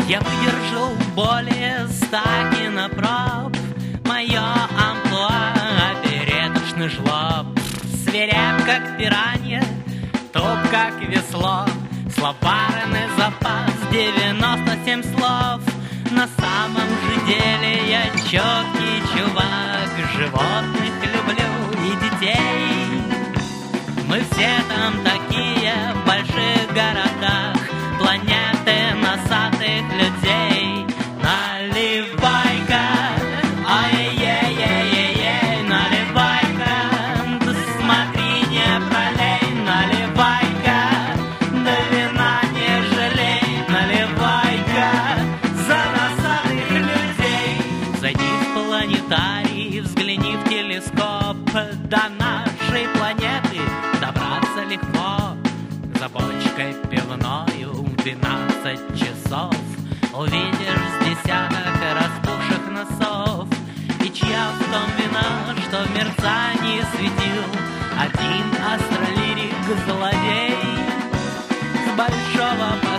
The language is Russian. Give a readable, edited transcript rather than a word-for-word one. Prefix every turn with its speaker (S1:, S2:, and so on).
S1: Я выдержал более 100 кинопроб. Мое амплуа — опереточный жлоб. Свиреп, как пиранья, туп, как весло. Словарный запас 97 слов. На самом же деле я четкий чувак. Животных люблю и детей. Мы все там такие в больших городах. Планеты носатых людей. Наливай-ка, ай-яй-яй-яй-яй, наливай-ка, да смотри, не пролей, наливай-ка, да вина не жалей, наливай-ка, за носатых людей. Зайди в планетарий, взгляни в телескоп, до нашей планеты добраться легко. За бочкой пивною 12 часов увидишь с десяток распухших носов. И чья в том вина, что в мерцании светил один астролирик-злодей с большого